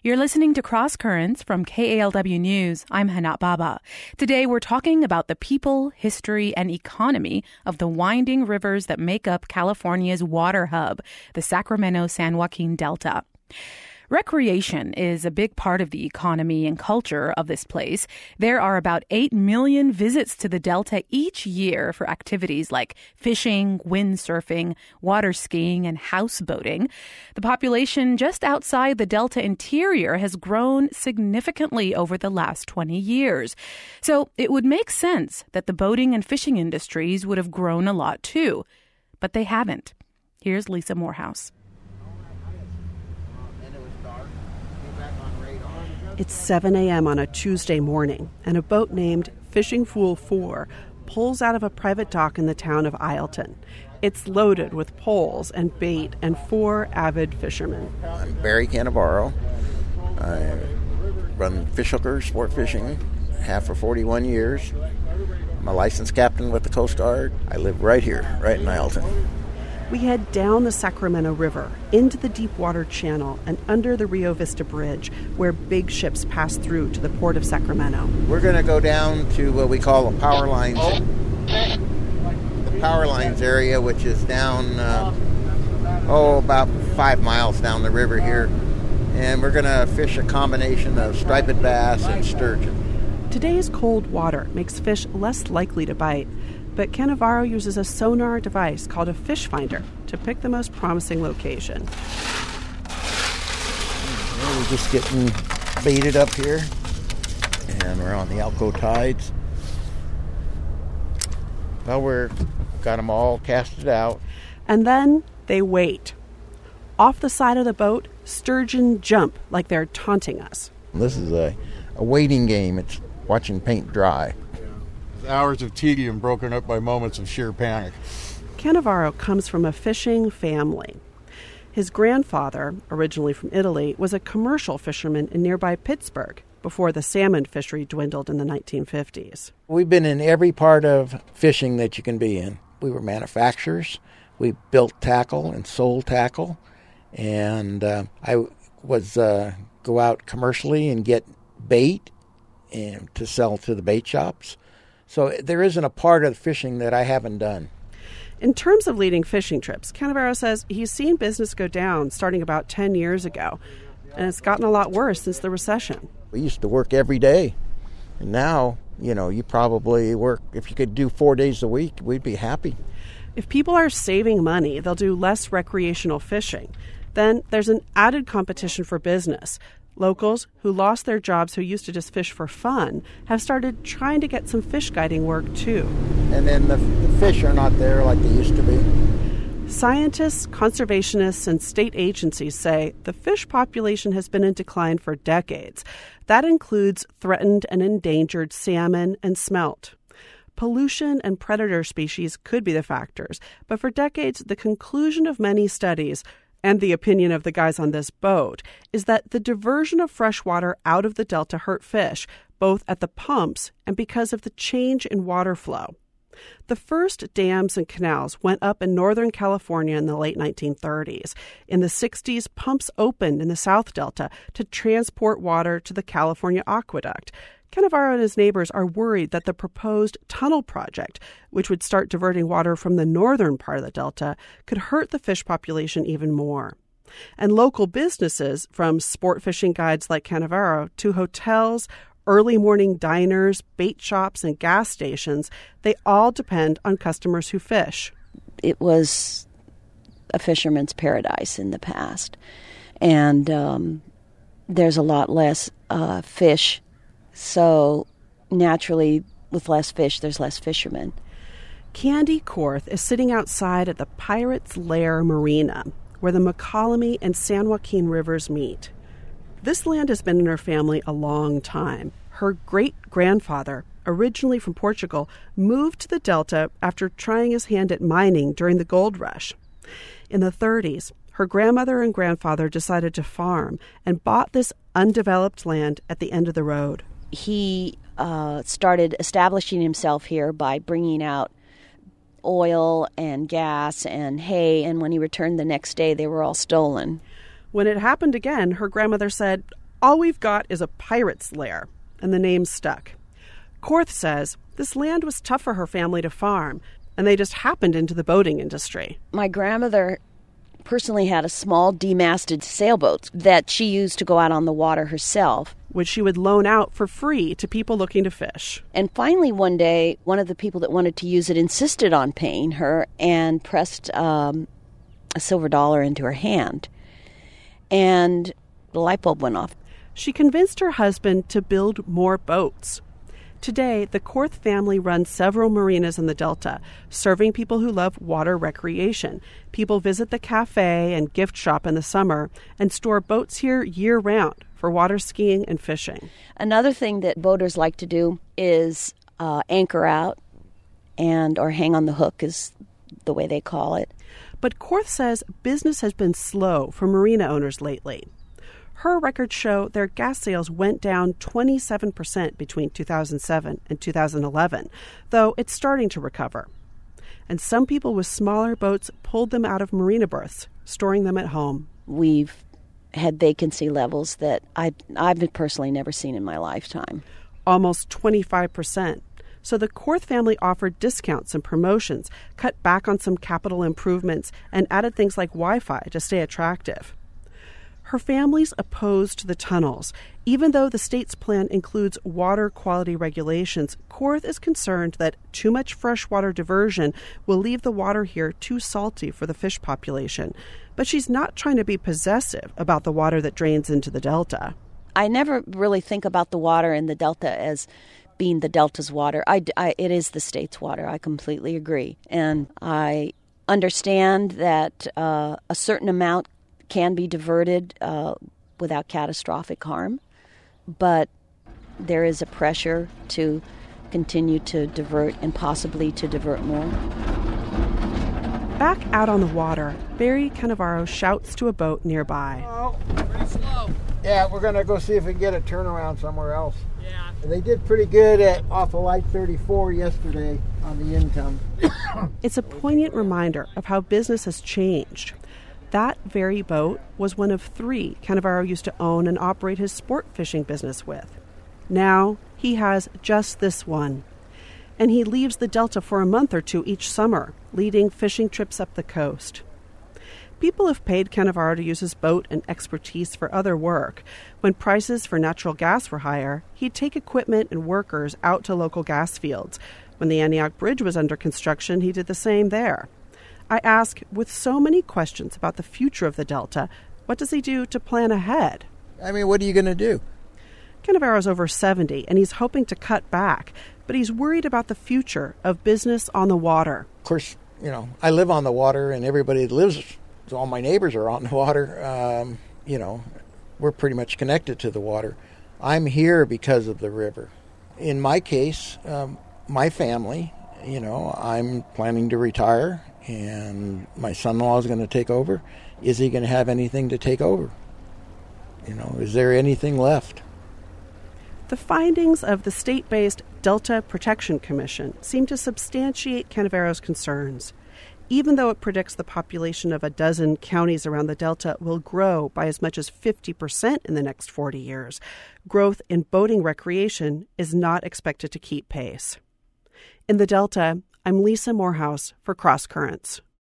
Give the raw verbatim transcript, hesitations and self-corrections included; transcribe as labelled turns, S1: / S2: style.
S1: You're listening to Cross Currents from K A L W News. I'm Hana Baba. Today we're talking about the people, history, and economy of the winding rivers that make up California's water hub, the Sacramento-San Joaquin Delta. Recreation is a big part of the economy and culture of this place. There are about eight million visits to the Delta each year for activities like fishing, windsurfing, water skiing, and houseboating. The population just outside the Delta interior has grown significantly over the last twenty years. So it would make sense that the boating and fishing industries would have grown a lot too. But they haven't. Here's Lisa Morehouse.
S2: It's seven a.m. on a Tuesday morning, and a boat named Fishing Fool four pulls out of a private dock in the town of Isleton. It's loaded with poles and bait and four avid fishermen.
S3: I'm Barry Cannavaro. I run Fish Hooker Sport Fishing, have for forty-one years. I'm a licensed captain with the Coast Guard. I live right here, right in Isleton.
S2: We head down the Sacramento River, into the Deepwater Channel, and under the Rio Vista Bridge, where big ships pass through to the port of Sacramento.
S3: We're going to go down to what we call the power lines, the power lines area, which is down, uh, oh, about five miles down the river here. And we're going to fish a combination of striped bass and sturgeon.
S2: Today's cold water makes fish less likely to bite. But Cannavaro uses a sonar device called a fish finder to pick the most promising location.
S3: Well, we're just getting baited up here, and we're on the Alco tides. Well, we're got them all casted out.
S2: And then they wait. Off the side of the boat, sturgeon jump like they're taunting us.
S3: This is a, a waiting game. It's watching paint dry.
S4: Hours of tedium broken up by moments of sheer panic.
S2: Cannavaro comes from a fishing family. His grandfather, originally from Italy, was a commercial fisherman in nearby Pittsburgh before the salmon fishery dwindled in the nineteen fifties.
S3: We've been in every part of fishing that you can be in. We were manufacturers. We built tackle and sold tackle. And uh, I was uh, go out commercially and get bait and to sell to the bait shops. So there isn't a part of fishing that I haven't done.
S2: In terms of leading fishing trips, Cannavaro says he's seen business go down starting about ten years ago, and it's gotten a lot worse since the recession.
S3: We used to work every day, and now, you know, you probably work, if you could do four days a week, we'd be happy.
S2: If people are saving money, they'll do less recreational fishing. Then there's an added competition for business. Locals who lost their jobs, who used to just fish for fun, have started trying to get some fish guiding work, too.
S3: And then the, the fish are not there like they used to be.
S2: Scientists, conservationists, and state agencies say the fish population has been in decline for decades. That includes threatened and endangered salmon and smelt. Pollution and predator species could be the factors, but for decades, the conclusion of many studies and the opinion of the guys on this boat is that the diversion of fresh water out of the Delta hurt fish, both at the pumps and because of the change in water flow. The first dams and canals went up in Northern California in the late nineteen thirties. In the sixties, pumps opened in the South Delta to transport water to the California Aqueduct. Cannavaro and his neighbors are worried that the proposed tunnel project, which would start diverting water from the northern part of the Delta, could hurt the fish population even more. And local businesses, from sport fishing guides like Cannavaro to hotels, early morning diners, bait shops, and gas stations, they all depend on customers who fish.
S5: It was a fisherman's paradise in the past, and um, there's a lot less uh, fish. So naturally, with less fish, there's less fishermen.
S2: Candy Korth is sitting outside at the Pirates Lair Marina, where the Mokelumne and San Joaquin rivers meet. This land has been in her family a long time. Her great-grandfather, originally from Portugal, moved to the Delta after trying his hand at mining during the gold rush. In the thirties, her grandmother and grandfather decided to farm and bought this undeveloped land at the end of the road.
S5: He uh, started establishing himself here by bringing out oil and gas and hay, and when he returned the next day, they were all stolen.
S2: When it happened again, her grandmother said, All we've got is a pirate's lair, and the name's stuck. Korth says this land was tough for her family to farm, and they just happened into the boating industry.
S5: My grandmother personally had a small demasted sailboat that she used to go out on the water herself,
S2: which she would loan out for free to people looking to fish.
S5: And finally one day, one of the people that wanted to use it insisted on paying her and pressed um, a silver dollar into her hand. And the light bulb went off.
S2: She convinced her husband to build more boats. Today, the Korth family runs several marinas in the Delta, serving people who love water recreation. People visit the cafe and gift shop in the summer and store boats here year-round for water skiing and fishing.
S5: Another thing that boaters like to do is uh, anchor out and or hang on the hook is the way they call it.
S2: But Korth says business has been slow for marina owners lately. Her records show their gas sales went down twenty-seven percent between two thousand seven and two thousand eleven, though it's starting to recover. And some people with smaller boats pulled them out of marina berths, storing them at home.
S5: We've had vacancy levels that I, I've personally never seen in my lifetime.
S2: Almost twenty-five percent. So the Korth family offered discounts and promotions, cut back on some capital improvements, and added things like Wi-Fi to stay attractive. Her family's opposed to the tunnels. Even though the state's plan includes water quality regulations, Korth is concerned that too much freshwater diversion will leave the water here too salty for the fish population. But she's not trying to be possessive about the water that drains into the Delta.
S5: I never really think about the water in the Delta as being the Delta's water. I, I, it is the state's water. I completely agree. And I understand that uh, a certain amount can be diverted uh, without catastrophic harm, but there is a pressure to continue to divert and possibly to divert more.
S2: Back out on the water, Barry Cannavaro shouts to a boat nearby.
S3: Oh, pretty slow. Yeah, we're going to go see if we can get a turnaround somewhere else. Yeah. They did pretty good at off of Light thirty-four yesterday on the income.
S2: It's a poignant reminder of how business has changed. That very boat was one of three Cannavaro used to own and operate his sport fishing business with. Now he has just this one. And he leaves the Delta for a month or two each summer, leading fishing trips up the coast. People have paid Cannavaro to use his boat and expertise for other work. When prices for natural gas were higher, he'd take equipment and workers out to local gas fields. When the Antioch Bridge was under construction, he did the same there. I ask, with so many questions about the future of the Delta, what does he do to plan ahead?
S3: I mean, what are you going to do?
S2: Cannavaro's over seventy, and he's hoping to cut back, but he's worried about the future of business on the water.
S3: Of course, you know, I live on the water, and everybody that lives, all my neighbors are on the water. Um, you know, we're pretty much connected to the water. I'm here because of the river. In my case, um, my family, you know, I'm planning to retire, and my son-in-law is going to take over. Is he going to have anything to take over? You know, is there anything left?
S2: The findings of the state-based Delta Protection Commission seem to substantiate Cannavaro's concerns. Even though it predicts the population of a dozen counties around the Delta will grow by as much as fifty percent in the next forty years, growth in boating recreation is not expected to keep pace. In the Delta, I'm Lisa Morehouse for Cross Currents.